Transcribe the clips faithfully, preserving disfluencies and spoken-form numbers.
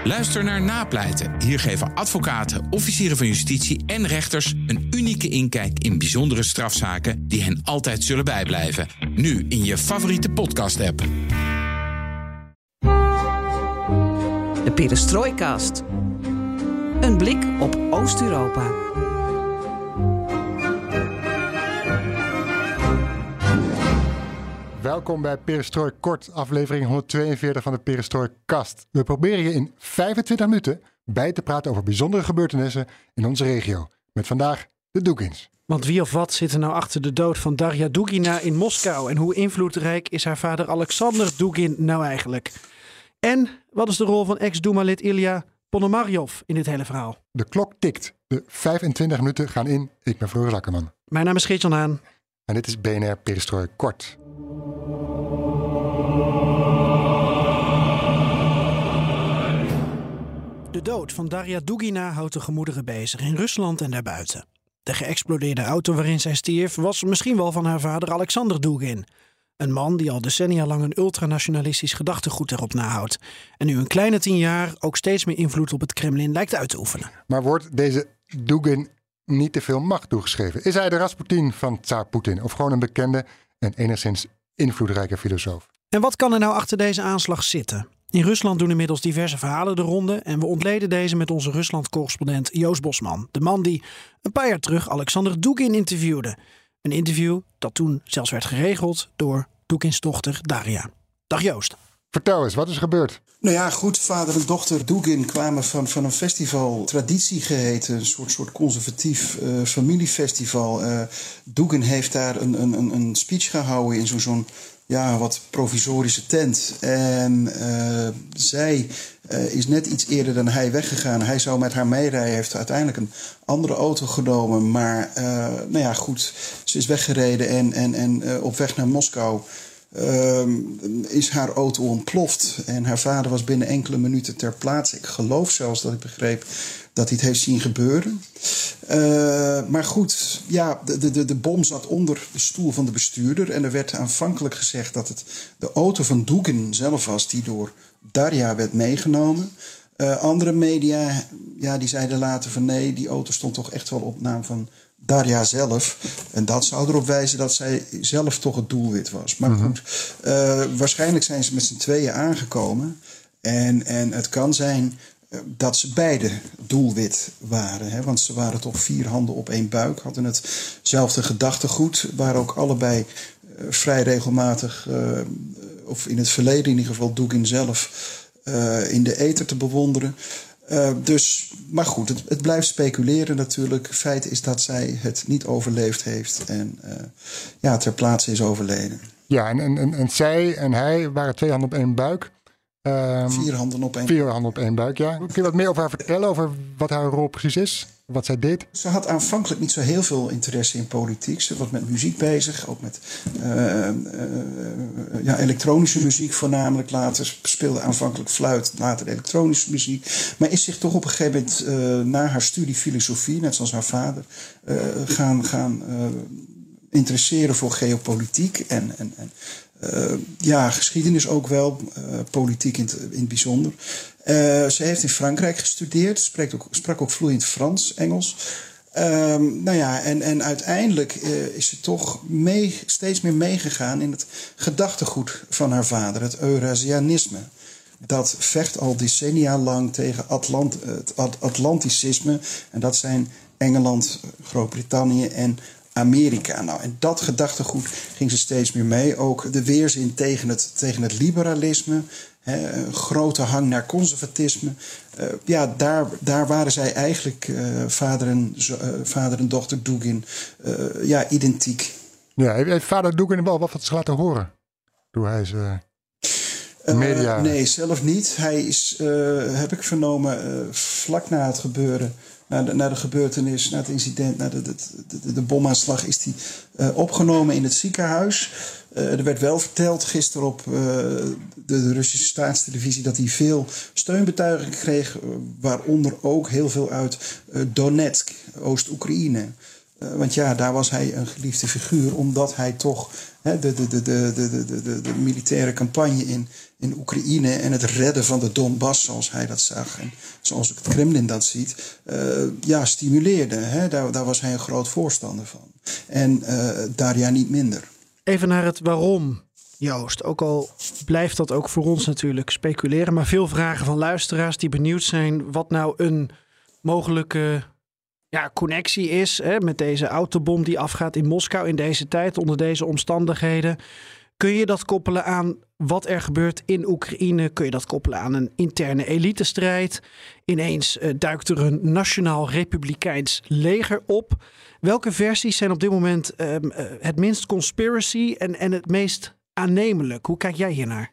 Luister naar Napleiten. Hier geven advocaten, officieren van justitie en rechters een unieke inkijk in bijzondere strafzaken die hen altijd zullen bijblijven. Nu in je favoriete podcast-app. De Perestrooikast. Een blik op Oost-Europa. Welkom bij Perestrooi Kort, aflevering honderdtweeënveertig van de Perestrooikast. We proberen je in vijfentwintig minuten bij te praten over bijzondere gebeurtenissen in onze regio. Met vandaag de Dugins. Want wie of wat zit er nou achter de dood van Darja Dugina in Moskou? En hoe invloedrijk is haar vader Alexander Dugin nou eigenlijk? En wat is de rol van ex-Douma-lid Ilya Ponomaryov in dit hele verhaal? De klok tikt. De vijfentwintig minuten gaan in. Ik ben Floris Akkerman. Mijn naam is Geert-Jan Haan. En dit is B N R Perestrooi Kort. De dood van Darja Dugina houdt de gemoederen bezig in Rusland en daarbuiten. De geëxplodeerde auto waarin zij stierf was misschien wel van haar vader Alexander Dugin. Een man die al decennia lang een ultranationalistisch gedachtegoed erop nahoudt. En nu een kleine tien jaar ook steeds meer invloed op het Kremlin lijkt uit te oefenen. Maar wordt deze Dugin niet te veel macht toegeschreven? Is hij de Rasputin van Tsaar Poetin? Of gewoon een bekende en enigszins invloedrijke filosoof? En wat kan er nou achter deze aanslag zitten? In Rusland doen inmiddels diverse verhalen de ronde en we ontleden deze met onze Rusland-correspondent Joost Bosman. De man die een paar jaar terug Alexander Dugin interviewde. Een interview dat toen zelfs werd geregeld door Dugins dochter Darja. Dag Joost. Vertel eens, wat is er gebeurd? Nou ja, goed, vader en dochter Dugin kwamen van, van een festival, Traditie geheten, een soort, soort conservatief uh, familiefestival. Uh, Dugin heeft daar een, een, een speech gehouden in zo'n, zo'n ja, wat provisorische tent. En uh, zij uh, is net iets eerder dan hij weggegaan. Hij zou met haar meerijden, heeft uiteindelijk een andere auto genomen. Maar uh, nou ja, goed, ze is weggereden en, en, en uh, op weg naar Moskou Uh, is haar auto ontploft. En haar vader was binnen enkele minuten ter plaatse. Ik geloof zelfs dat ik begreep dat hij het heeft zien gebeuren. Uh, maar goed, ja, de, de, de bom zat onder de stoel van de bestuurder. En er werd aanvankelijk gezegd dat het de auto van Dugin zelf was die door Darja werd meegenomen. Uh, andere media, ja, die zeiden later van nee, die auto stond toch echt wel op naam van Darja zelf. En dat zou erop wijzen dat zij zelf toch het doelwit was. Maar goed, uh, waarschijnlijk zijn ze met z'n tweeën aangekomen. En, en het kan zijn uh, dat ze beide doelwit waren. Hè? Want ze waren toch vier handen op één buik. Hadden hetzelfde gedachtegoed. Waren ook allebei uh, vrij regelmatig, uh, of in het verleden in ieder geval Dugin zelf, uh, in de ether te bewonderen. Uh, dus, maar goed, het, het blijft speculeren natuurlijk. Feit is dat zij het niet overleefd heeft en uh, ja, ter plaatse is overleden. Ja, en, en, en zij en hij waren twee handen op één buik. Um, vier handen op één Vier handen op één buik, ja. Kun je wat meer over haar vertellen, over wat haar rol precies is? Wat zij deed? Ze had aanvankelijk niet zo heel veel interesse in politiek. Ze was met muziek bezig, ook met uh, uh, ja, elektronische muziek voornamelijk. Later speelde aanvankelijk fluit, later elektronische muziek. Maar is zich toch op een gegeven moment uh, na haar studie filosofie, net zoals haar vader, uh, gaan, gaan uh, interesseren voor geopolitiek en, en, en uh, ja, geschiedenis ook wel, uh, politiek in het, in het bijzonder. Uh, ze heeft in Frankrijk gestudeerd, spreekt ook, sprak ook vloeiend Frans, Engels. Um, nou ja, en, en uiteindelijk uh, is ze toch mee, steeds meer meegegaan in het gedachtegoed van haar vader, het Eurasianisme. Dat vecht al decennia lang tegen Atlant, het Atlanticisme. En dat zijn Engeland, Groot-Brittannië en Amerika. Nou, en dat gedachtegoed ging ze steeds meer mee. Ook de weerzin tegen het, tegen het liberalisme. He, een grote hang naar conservatisme. Uh, ja, daar, daar waren zij eigenlijk, uh, vader, en, uh, vader en dochter Dugin, uh, ja, identiek. Ja, heeft vader Dugin wel wat ze laten horen? Toen hij ze media... Uh, nee, zelf niet. Hij is, uh, heb ik vernomen, uh, vlak na het gebeuren, na de, na de gebeurtenis, na het incident, na de, de, de, de bomaanslag, is hij uh, opgenomen in het ziekenhuis. Uh, er werd wel verteld gisteren op uh, de, de Russische staatstelevisie dat hij veel steunbetuigingen kreeg, uh, waaronder ook heel veel uit uh, Donetsk, Oost-Oekraïne. Uh, want ja, daar was hij een geliefde figuur, omdat hij toch hè, de, de, de, de, de, de, de, de militaire campagne in, in Oekraïne en het redden van de Donbass, zoals hij dat zag en zoals het Kremlin dat ziet, uh, ja, stimuleerde. Hè? Daar, daar was hij een groot voorstander van. En uh, Daria niet minder. Even naar het waarom, Joost. Ook al blijft dat ook voor ons natuurlijk speculeren, maar veel vragen van luisteraars die benieuwd zijn wat nou een mogelijke ja, connectie is hè, met deze autobom die afgaat in Moskou in deze tijd, onder deze omstandigheden. Kun je dat koppelen aan wat er gebeurt in Oekraïne? Kun je dat koppelen aan een interne elitestrijd? Ineens uh, duikt er een nationaal republikeins leger op. Welke versies zijn op dit moment uh, uh, het minst conspiracy en, en het meest aannemelijk? Hoe kijk jij hiernaar?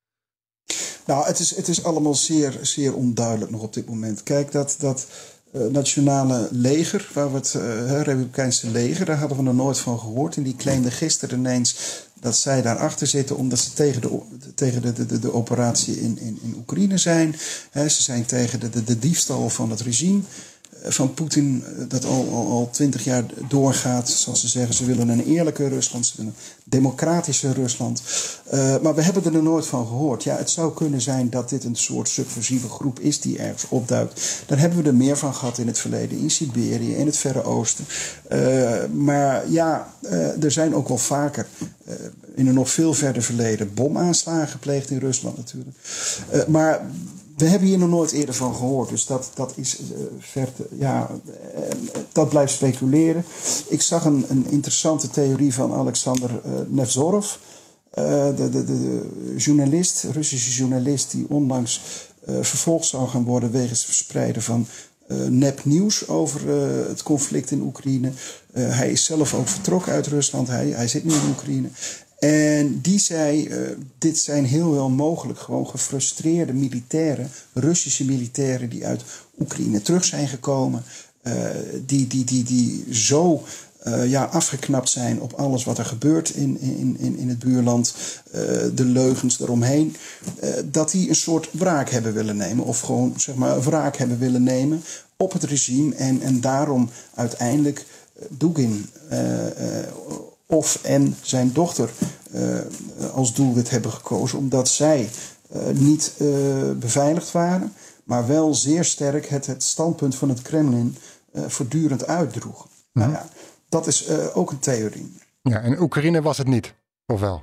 Nou, het is, het is allemaal zeer, zeer onduidelijk nog op dit moment. Kijk, dat, dat uh, nationale leger, waar we het uh, Republikeinse leger, daar hadden we nog nooit van gehoord. En die claimde gisteren ineens dat zij daarachter zitten omdat ze tegen de, tegen de, de, de, de operatie in, in, in Oekraïne zijn. He, ze zijn tegen de, de, de diefstal van het regime van Poetin, dat al, al, al twintig jaar doorgaat. Zoals ze zeggen, ze willen een eerlijke Rusland, ze willen een democratische Rusland. Uh, maar we hebben er nooit van gehoord. Ja, het zou kunnen zijn dat dit een soort subversieve groep is die ergens opduikt. Daar hebben we er meer van gehad in het verleden, in Siberië, in het Verre Oosten. Uh, maar ja, uh, er zijn ook wel vaker uh, in een nog veel verder verleden bomaanslagen gepleegd in Rusland natuurlijk. Uh, maar we hebben hier nog nooit eerder van gehoord. Dus dat, dat is uh, ver te, ja, uh, dat blijft speculeren. Ik zag een, een interessante theorie van Alexander uh, Nevzorov. Uh, de, de, de journalist, Russische journalist die onlangs uh, vervolgd zou gaan worden wegens het verspreiden van uh, nepnieuws over uh, het conflict in Oekraïne. Uh, hij is zelf ook vertrokken uit Rusland. Hij, hij zit nu in Oekraïne. En die zei, uh, dit zijn heel wel mogelijk gewoon gefrustreerde militairen, Russische militairen die uit Oekraïne terug zijn gekomen, uh, die, die, die, die zo uh, ja, afgeknapt zijn op alles wat er gebeurt in, in, in, in het buurland, uh, de leugens eromheen, uh, dat die een soort wraak hebben willen nemen, of gewoon zeg maar wraak hebben willen nemen op het regime en, en daarom uiteindelijk uh, Dugin uh, uh, of en zijn dochter uh, als doelwit hebben gekozen, omdat zij uh, niet uh, beveiligd waren, maar wel zeer sterk het, het standpunt van het Kremlin uh, voortdurend uitdroegen. Mm-hmm. Nou ja, dat is uh, ook een theorie. Ja, en Oekraïne was het niet, of wel?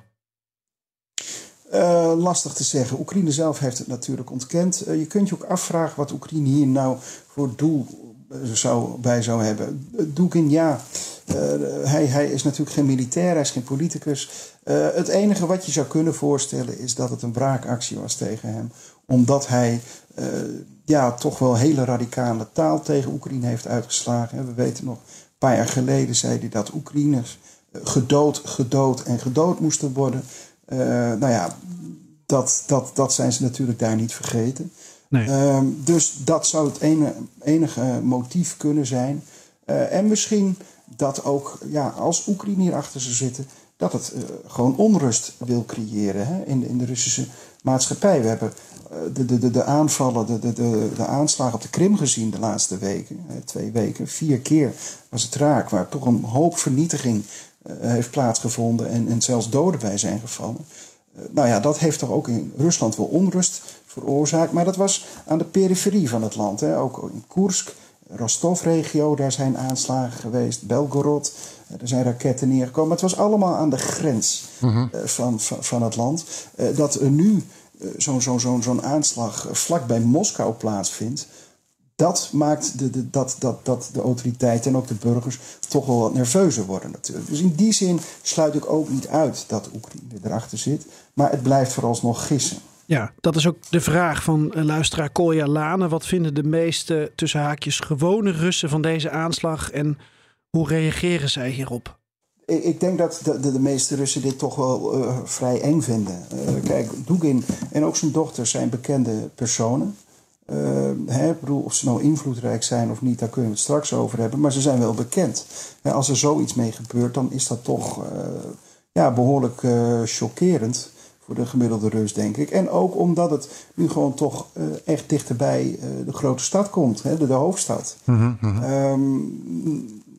Uh, lastig te zeggen. Oekraïne zelf heeft het natuurlijk ontkend. Uh, je kunt je ook afvragen wat Oekraïne hier nou voor doel zou, bij zou hebben. Dugin, ja, uh, hij, hij is natuurlijk geen militair, hij is geen politicus. Uh, het enige wat je zou kunnen voorstellen is dat het een wraakactie was tegen hem. Omdat hij uh, ja, toch wel hele radicale taal tegen Oekraïne heeft uitgeslagen. We weten nog, een paar jaar geleden zei hij dat Oekraïners gedood, gedood en gedood moesten worden. Uh, nou ja, dat, dat, dat zijn ze natuurlijk daar niet vergeten. Nee. Uh, dus dat zou het ene, enige motief kunnen zijn. Uh, en misschien dat ook, ja, als Oekraïne hier achter zou zitten, dat het uh, gewoon onrust wil creëren hè, in, in de Russische maatschappij. We hebben uh, de, de, de, de aanvallen, de, de, de, de aanslagen op de Krim gezien de laatste weken. Uh, twee weken, vier keer was het raak, waar toch een hoop vernietiging uh, heeft plaatsgevonden en, en zelfs doden bij zijn gevallen. Uh, nou ja, dat heeft toch ook in Rusland wel onrust veroorzaakt. Maar dat was aan de periferie van het land. Hè. Ook in Koersk, Rostov-regio, daar zijn aanslagen geweest. Belgorod, er zijn raketten neergekomen. Het was allemaal aan de grens mm-hmm. uh, van, van, van het land. Uh, dat er nu uh, zo'n zo, zo, zo'n aanslag vlak bij Moskou plaatsvindt, dat maakt de, de, dat, dat, dat de autoriteiten en ook de burgers toch wel wat nerveuzer worden natuurlijk. Dus in die zin sluit ik ook niet uit dat Oekraïne erachter zit. Maar het blijft vooralsnog gissen. Ja, dat is ook de vraag van luisteraar Kolja Lane. Wat vinden de meeste tussen haakjes gewone Russen van deze aanslag en hoe reageren zij hierop? Ik, ik denk dat de, de, de meeste Russen dit toch wel uh, vrij eng vinden. Uh, kijk, Dugin en ook zijn dochter zijn bekende personen. Uh, hè, ik bedoel, of ze nou invloedrijk zijn of niet, daar kunnen we het straks over hebben. Maar ze zijn wel bekend. Hè, als er zoiets mee gebeurt, dan is dat toch uh, ja, behoorlijk chockerend. Uh, Voor de gemiddelde Rus, denk ik. En ook omdat het nu gewoon toch uh, echt dichterbij uh, de grote stad komt. Hè, de, de hoofdstad. Mm-hmm. Um,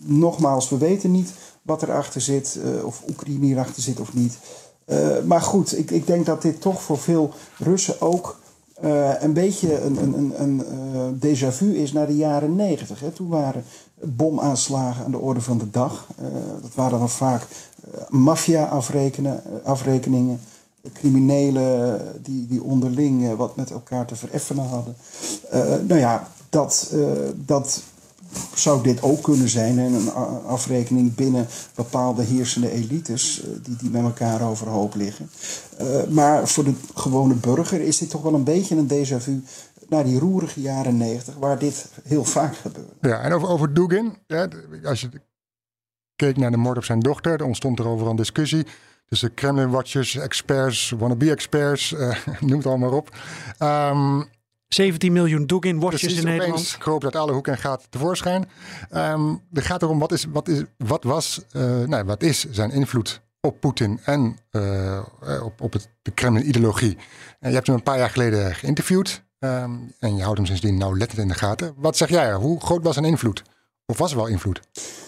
nogmaals, we weten niet wat erachter zit, uh, of Oekraïne hierachter zit of niet. Uh, maar goed, ik, ik denk dat dit toch voor veel Russen ook uh, een beetje een, een, een, een uh, déjà vu is naar de jaren negentig. Hè. Toen waren bomaanslagen aan de orde van de dag. Uh, dat waren dan vaak uh, maffia-afrekeningen. Criminelen die, die onderling uh, wat met elkaar te vereffenen hadden. Uh, nou ja, dat, uh, dat zou dit ook kunnen zijn. Hè? Een afrekening binnen bepaalde heersende elites uh, die, die met elkaar overhoop liggen. Uh, maar voor de gewone burger is dit toch wel een beetje een déjà vu naar die roerige jaren negentig, waar dit heel vaak gebeurde. Ja, en over, over Dugin, ja, als je keek naar de moord op zijn dochter, er ontstond er overal een discussie tussen Kremlin-watchers, experts, wannabe-experts, uh, noem het allemaal op. Um, zeventien miljoen Dugin-watchers in Nederland. Kroop uit alle hoeken en gaat tevoorschijn. Um, er gaat erom, wat, is, wat, is, wat was, uh, nou, wat is zijn invloed op Poetin en uh, op, op het, de Kremlin-ideologie? En je hebt hem een paar jaar geleden geïnterviewd. Um, en je houdt hem sindsdien nauwlettend in de gaten. Wat zeg jij? Hoe groot was zijn invloed? Of was er wel invloed?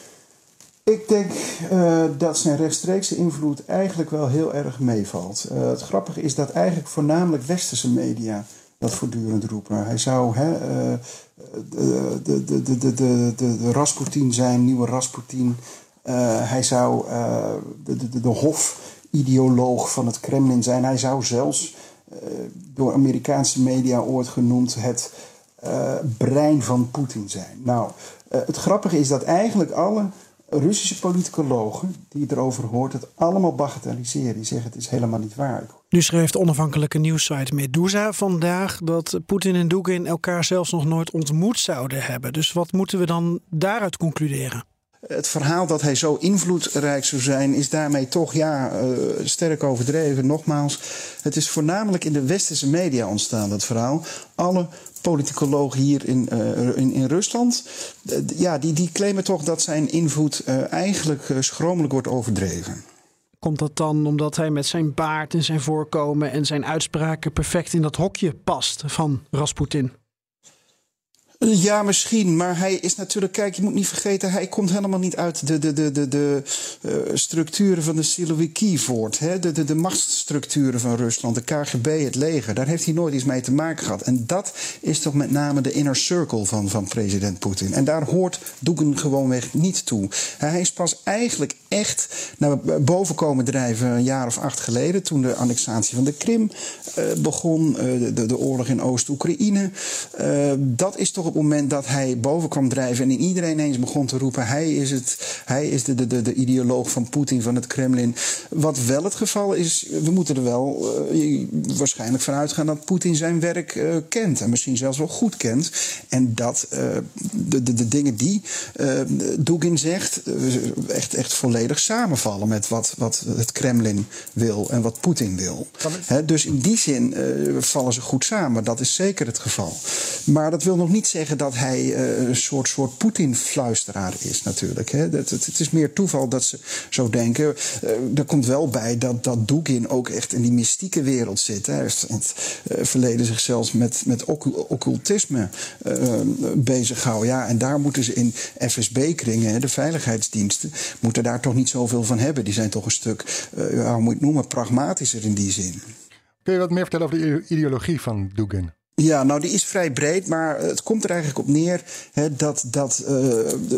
Ik denk uh, dat zijn rechtstreekse invloed eigenlijk wel heel erg meevalt. Uh, het grappige is dat eigenlijk voornamelijk westerse media dat voortdurend roepen. Hij zou hè, uh, de, de, de, de, de, de, de Rasputin zijn, nieuwe Rasputin. Uh, hij zou uh, de, de, de hofideoloog van het Kremlin zijn. Hij zou zelfs uh, door Amerikaanse media ooit genoemd het uh, brein van Poetin zijn. Nou, uh, het grappige is dat eigenlijk alle Russische politicologen die je erover hoort het allemaal bagatelliseren. Die zeggen het is helemaal niet waar. Nu schreef de onafhankelijke nieuwssite Meduza vandaag dat Poetin en Dugin elkaar zelfs nog nooit ontmoet zouden hebben. Dus wat moeten we dan daaruit concluderen? Het verhaal dat hij zo invloedrijk zou zijn is daarmee toch ja, uh, sterk overdreven. Nogmaals, het is voornamelijk in de westerse media ontstaan, dat verhaal. Alle politicologen hier in, uh, in, in Rusland, uh, ja, die, die claimen toch dat zijn invloed uh, eigenlijk uh, schromelijk wordt overdreven. Komt dat dan omdat hij met zijn baard en zijn voorkomen en zijn uitspraken perfect in dat hokje past van Rasputin? Ja, misschien. Maar hij is natuurlijk... Kijk, je moet niet vergeten... hij komt helemaal niet uit de, de, de, de, de uh, structuren van de Siloviki voort. Hè? De, de, de machtsstructuren van Rusland. De K G B, het leger. Daar heeft hij nooit iets mee te maken gehad. En dat is toch met name de inner circle van, van president Poetin. En daar hoort Dugin gewoonweg niet toe. Hij is pas eigenlijk echt naar boven komen drijven een jaar of acht geleden... toen de annexatie van de Krim uh, begon. Uh, de, de oorlog in Oost-Oekraïne. Uh, dat is toch op het moment dat hij boven kwam drijven en in iedereen eens begon te roepen... hij is, het, hij is de, de, de, de ideoloog van Poetin, van het Kremlin. Wat wel het geval is, we moeten er wel uh, waarschijnlijk van uitgaan... dat Poetin zijn werk uh, kent en misschien zelfs wel goed kent. En dat uh, de, de, de dingen die uh, Dugin zegt uh, echt, echt volledig samenvallen... met wat, wat het Kremlin wil en wat Poetin wil. He, dus in die zin uh, vallen ze goed samen, dat is zeker het geval. Maar dat wil nog niet zeggen dat hij uh, een soort, soort Poetin-fluisteraar is natuurlijk. Hè. Het, het, het is meer toeval dat ze zo denken. Uh, er komt wel bij dat, dat Dugin ook echt in die mystieke wereld zit. Hè. Hij heeft in het uh, verleden zich zelfs met, met occultisme uh, bezighouden. Ja, en daar moeten ze in F S B-kringen, de veiligheidsdiensten, moeten daar toch niet zoveel van hebben. Die zijn toch een stuk, uh, ja, hoe moet je het noemen, pragmatischer in die zin. Kun je wat meer vertellen over de ideologie van Dugin? Ja, nou die is vrij breed, maar het komt er eigenlijk op neer hè, dat, dat uh,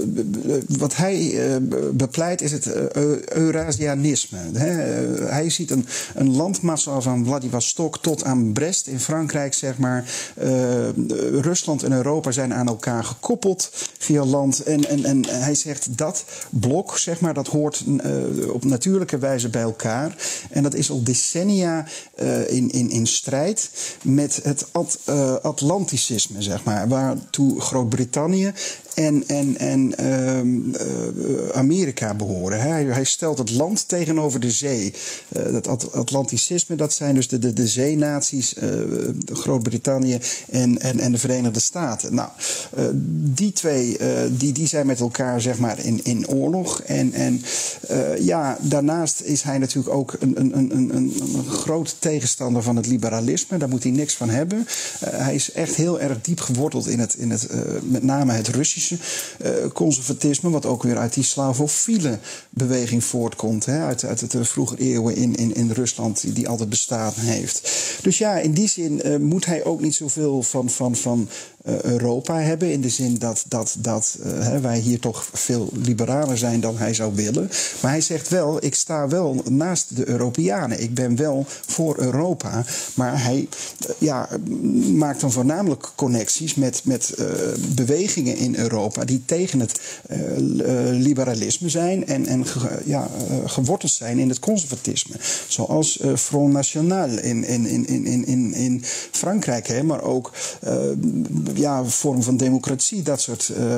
wat hij uh, bepleit is het uh, Eurasianisme. Hè. Uh, hij ziet een, een landmassa van Vladivostok tot aan Brest in Frankrijk, zeg maar. Uh, Rusland en Europa zijn aan elkaar gekoppeld via land. En, en, en hij zegt dat blok, zeg maar, dat hoort uh, op natuurlijke wijze bij elkaar. En dat is al decennia uh, in, in, in strijd met het ad, uh, Atlanticisme, zeg maar. Waartoe Groot-Brittannië en, en, en uh, uh, Amerika behoren. Hij, hij stelt het land tegenover de zee. Uh, dat Atlanticisme, dat zijn dus de, de, de zeenaties, uh, Groot-Brittannië en, en, en de Verenigde Staten. Nou, uh, die twee uh, die, die zijn met elkaar, zeg maar, in, in oorlog. En, en uh, ja, daarnaast is hij natuurlijk ook een, een, een, een, een groot tegenstander van het liberalisme. Daar moet hij niks van hebben. Uh, hij is echt heel erg diep geworteld in het, in het uh, met name het Russische Russische uh, conservatisme, wat ook weer uit die slavofiele beweging voortkomt. Hè, uit, uit de vroege eeuwen in, in, in Rusland, die, die altijd bestaan heeft. Dus ja, in die zin uh, moet hij ook niet zoveel van, van, van uh, Europa hebben. In de zin dat, dat, dat uh, hè, wij hier toch veel liberaler zijn dan hij zou willen. Maar hij zegt wel, ik sta wel naast de Europeanen. Ik ben wel voor Europa. Maar hij uh, ja, maakt dan voornamelijk connecties met, met uh, bewegingen in Europa die tegen het uh, liberalisme zijn en, en ge, ja, uh, geworteld zijn in het conservatisme. Zoals uh, Front National in, in, in, in, in, in Frankrijk, hè, maar ook uh, ja, vorm van democratie, dat soort uh,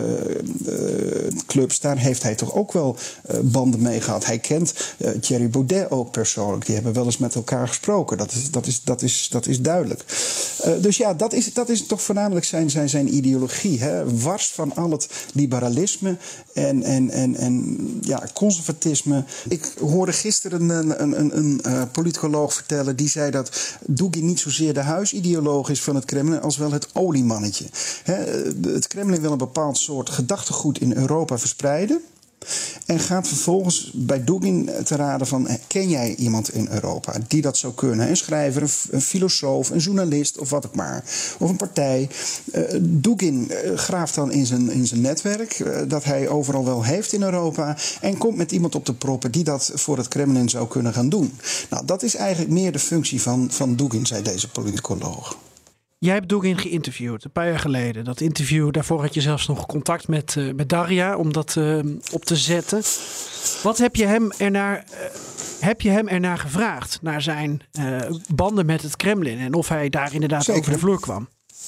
uh, clubs. Daar heeft hij toch ook wel uh, banden mee gehad. Hij kent uh, Thierry Baudet ook persoonlijk. Die hebben wel eens met elkaar gesproken. Dat is, dat is, dat is, dat is duidelijk. Uh, dus ja, dat is, dat is toch voornamelijk zijn, zijn, zijn ideologie. Hè? Wars van al het liberalisme en, en, en, en ja, conservatisme. Ik hoorde gisteren een, een, een, een uh, politicoloog vertellen, die zei dat Dugin niet zozeer de huisideoloog is van het Kremlin als wel het oliemannetje. He, het Kremlin wil een bepaald soort gedachtegoed in Europa verspreiden. En gaat vervolgens bij Dugin te raden van, ken jij iemand in Europa die dat zou kunnen? Een schrijver, een filosoof, een journalist of wat ook maar. Of een partij. Uh, Dugin uh, graaft dan in zijn, in zijn netwerk, uh, dat hij overal wel heeft in Europa, en komt met iemand op de proppen die dat voor het Kremlin zou kunnen gaan doen. Nou, dat is eigenlijk meer de functie van, van Dugin, zei deze politicoloog. Jij hebt Dugin geïnterviewd, een paar jaar geleden. Dat interview, daarvoor had je zelfs nog contact met, uh, met Daria om dat uh, op te zetten. Wat heb je hem ernaar, uh, heb je hem ernaar gevraagd? Naar zijn uh, banden met het Kremlin en of hij daar inderdaad Zeker. over de vloer kwam?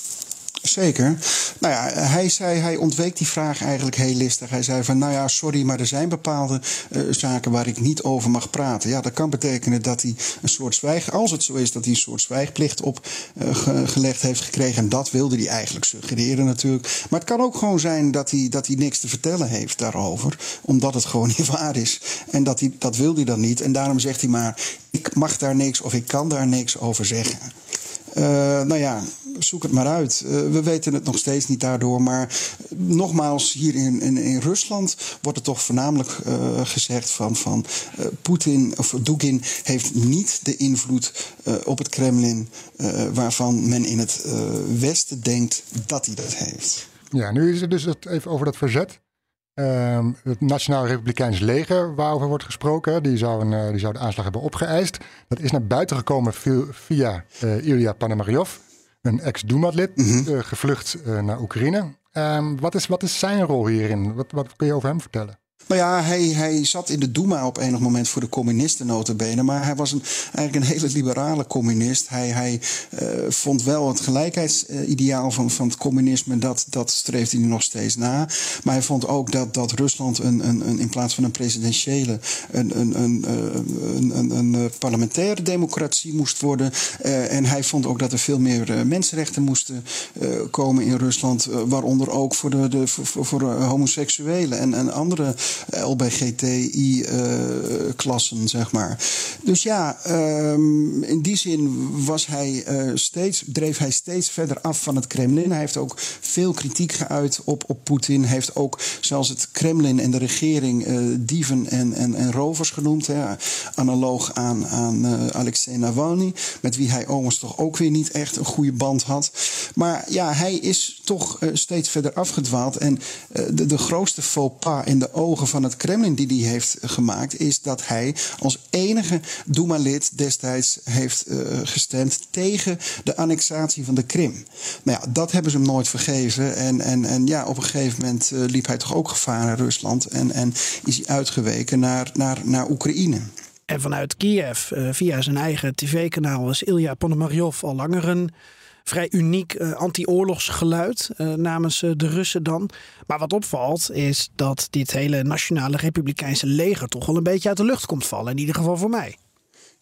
Zeker. Nou ja, hij zei, hij ontweek die vraag eigenlijk heel listig. Hij zei van, nou ja, sorry, maar er zijn bepaalde uh, zaken waar ik niet over mag praten. Ja, dat kan betekenen dat hij een soort zwijg, als het zo is dat hij een soort zwijgplicht opgelegd uh, heeft gekregen. En dat wilde hij eigenlijk suggereren natuurlijk. Maar het kan ook gewoon zijn dat hij, dat hij niks te vertellen heeft daarover, omdat het gewoon niet waar is. En dat, hij, dat wil hij dan niet. En daarom zegt hij maar, ik mag daar niks of ik kan daar niks over zeggen. Uh, nou ja, zoek het maar uit. Uh, we weten het nog steeds niet daardoor. Maar nogmaals, hier in, in, in Rusland wordt het toch voornamelijk uh, gezegd van, van uh, Poetin of Dugin heeft niet de invloed uh, op het Kremlin uh, waarvan men in het uh, Westen denkt dat hij dat heeft. Ja, nu is het dus het even over dat verzet. Uh, het Nationaal Republikeins Leger, waarover wordt gesproken, die zou, een, uh, die zou de aanslag hebben opgeëist. Dat is naar buiten gekomen via uh, Ilya Ponomaryov, een ex-Duma-lid, mm-hmm. uh, gevlucht uh, naar Oekraïne. Um, wat, is, wat is zijn rol hierin? Wat, wat kun je over hem vertellen? Nou ja, hij, hij zat in de Duma op enig moment voor de communisten nota bene. Maar hij was een, eigenlijk een hele liberale communist. Hij, hij uh, vond wel het gelijkheidsideaal van, van het communisme. Dat, dat streeft hij nu nog steeds na. Maar hij vond ook dat, dat Rusland een, een, een, in plaats van een presidentiële een, een, een, een, een, een parlementaire democratie moest worden. Uh, en hij vond ook dat er veel meer uh, mensenrechten moesten uh, komen in Rusland. Uh, waaronder ook voor, de, de, voor, voor uh, homoseksuelen en, en andere L B G T I-klassen, uh, zeg maar. Dus ja, um, in die zin was hij, uh, steeds, dreef hij steeds verder af van het Kremlin. Hij heeft ook veel kritiek geuit op, op Poetin. Hij heeft ook zelfs het Kremlin en de regering uh, dieven en, en, en rovers genoemd. Hè, analoog aan, aan uh, Alexei Navalny, met wie hij overigens toch ook weer niet echt een goede band had. Maar ja, hij is toch uh, steeds verder afgedwaald. En uh, de, de grootste faux pas in de ogen van het Kremlin die hij heeft gemaakt, is dat hij als enige Duma-lid destijds heeft uh, gestemd tegen de annexatie van de Krim. Nou ja, dat hebben ze hem nooit vergeven. En, en, en ja, op een gegeven moment uh, liep hij toch ook gevaar in Rusland en, en is hij uitgeweken naar, naar, naar Oekraïne. En vanuit Kiev, uh, via zijn eigen tv-kanaal, is Ilya Ponomaryov al langer een vrij uniek uh, anti-oorlogsgeluid uh, namens uh, de Russen dan. Maar wat opvalt is dat dit hele Nationale Republikeinse leger toch wel een beetje uit de lucht komt vallen. In ieder geval voor mij.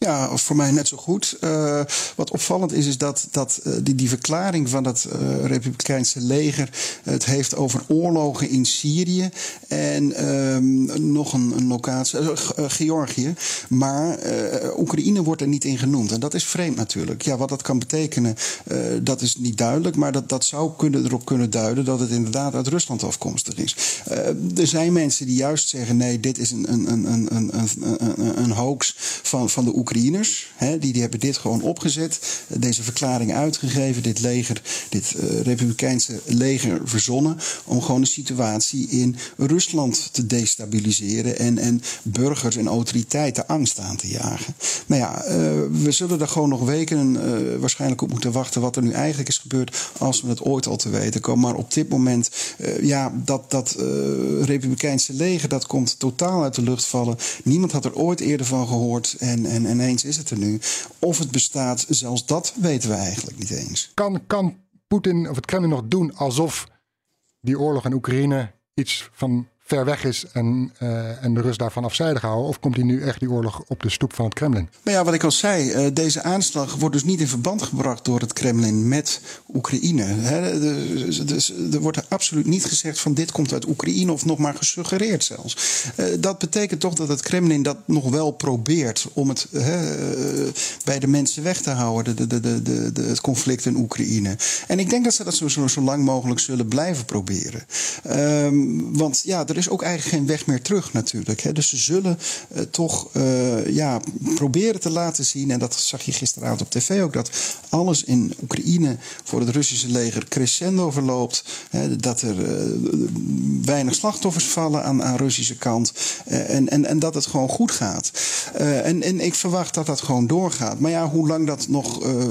Ja, voor mij net zo goed. Uh, wat opvallend is, is dat, dat uh, die, die verklaring van het uh, Republikeinse leger het heeft over oorlogen in Syrië en uh, nog een, een locatie, uh, Georgië. Maar uh, Oekraïne wordt er niet in genoemd. En dat is vreemd natuurlijk. Ja, wat dat kan betekenen, uh, dat is niet duidelijk. Maar dat, dat zou kunnen, erop kunnen duiden dat het inderdaad uit Rusland afkomstig is. Uh, er zijn mensen die juist zeggen, nee, dit is een, een, een, een, een, een, een hoax van, van de Oekraïne. Oekraïners, hè, die, die hebben dit gewoon opgezet, deze verklaring uitgegeven, dit leger, dit uh, Republikeinse leger verzonnen, om gewoon de situatie in Rusland te destabiliseren en, en burgers en autoriteiten angst aan te jagen. Nou ja, uh, we zullen er gewoon nog weken uh, waarschijnlijk op moeten wachten wat er nu eigenlijk is gebeurd, als we het ooit al te weten komen. Maar op dit moment, uh, ja, dat, dat uh, Republikeinse leger, dat komt totaal uit de lucht vallen. Niemand had er ooit eerder van gehoord en, en, en ineens is het er nu. Of het bestaat, zelfs dat weten we eigenlijk niet eens. Kan, kan Poetin of het Kremlin nog doen alsof die oorlog in Oekraïne iets van ver weg is en, uh, en de Rus daarvan afzijdig houden? Of komt hij nu echt die oorlog op de stoep van het Kremlin? Nou ja, wat ik al zei, uh, deze aanslag wordt dus niet in verband gebracht door het Kremlin met Oekraïne. He, dus, dus, er wordt absoluut niet gezegd van dit komt uit Oekraïne of nog maar gesuggereerd zelfs. Uh, dat betekent toch dat het Kremlin dat nog wel probeert om het he, uh, bij de mensen weg te houden, de, de, de, de, de, het conflict in Oekraïne. En ik denk dat ze dat zo, zo, zo lang mogelijk zullen blijven proberen. Um, want ja, er is ook eigenlijk geen weg meer terug natuurlijk. Hè. Dus ze zullen uh, toch uh, ja, proberen te laten zien, en dat zag je gisteravond op tv ook, dat alles in Oekraïne voor het Russische leger crescendo verloopt. Hè, dat er uh, weinig slachtoffers vallen aan, aan Russische kant. Uh, en, en, en dat het gewoon goed gaat. Uh, en, en ik verwacht dat dat gewoon doorgaat. Maar ja, hoe lang dat nog uh,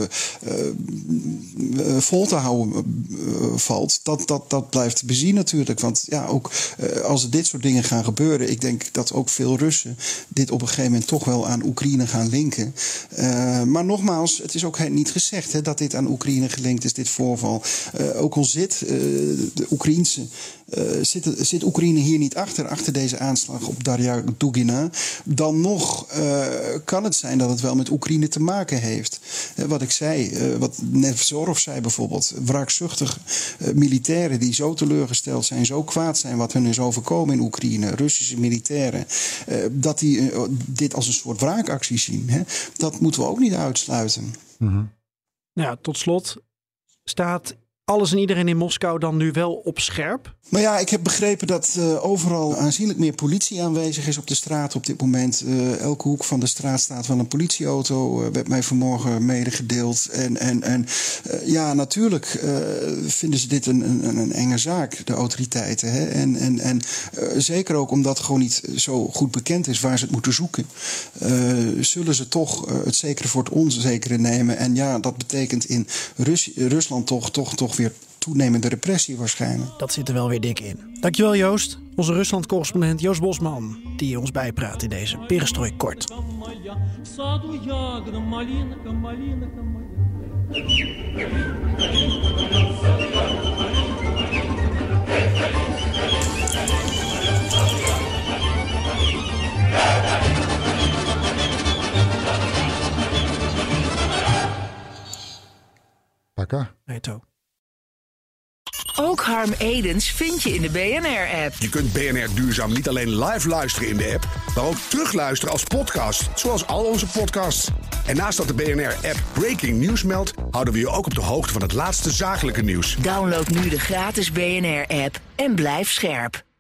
uh, vol te houden uh, valt, dat, dat, dat blijft te bezien natuurlijk. Want ja, ook uh, als er dit soort dingen gaan gebeuren, ik denk dat ook veel Russen dit op een gegeven moment toch wel aan Oekraïne gaan linken. Uh, maar nogmaals, het is ook niet gezegd hè, dat dit aan Oekraïne gelinkt is, dit voorval. Uh, ook al zit uh, de Oekraïnse Uh, zit, zit Oekraïne hier niet achter, achter deze aanslag op Darya Dugina, dan nog uh, kan het zijn dat het wel met Oekraïne te maken heeft. Uh, wat ik zei, uh, wat Nevzorov zei bijvoorbeeld, wraakzuchtig uh, militairen die zo teleurgesteld zijn, zo kwaad zijn wat hun is overkomen in Oekraïne, Russische militairen, uh, dat die uh, dit als een soort wraakactie zien. Hè? Dat moeten we ook niet uitsluiten. Mm-hmm. Ja, tot slot staat alles en iedereen in Moskou dan nu wel op scherp? Nou ja, ik heb begrepen dat uh, overal aanzienlijk meer politie aanwezig is op de straat op dit moment. Uh, elke hoek van de straat staat wel een politieauto, uh, werd mij vanmorgen medegedeeld. En, en, en uh, ja, natuurlijk uh, vinden ze dit een, een, een enge zaak, de autoriteiten. Hè? En, en, en uh, zeker ook omdat het gewoon niet zo goed bekend is waar ze het moeten zoeken. Uh, zullen ze toch uh, het zekere voor het onzekere nemen. En ja, dat betekent in Rus- Rusland toch, toch, toch weer toenemende repressie waarschijnlijk. Dat zit er wel weer dik in. Dankjewel Joost, onze Rusland-correspondent Joost Bosman, die ons bijpraat in deze Perestroik Kort. Paka. Hey, To. Ook Harm Edens vind je in de B N R-app. Je kunt B N R Duurzaam niet alleen live luisteren in de app, maar ook terugluisteren als podcast, zoals al onze podcasts. En naast dat de B N R-app Breaking News meldt, houden we je ook op de hoogte van het laatste zakelijke nieuws. Download nu de gratis B N R-app en blijf scherp.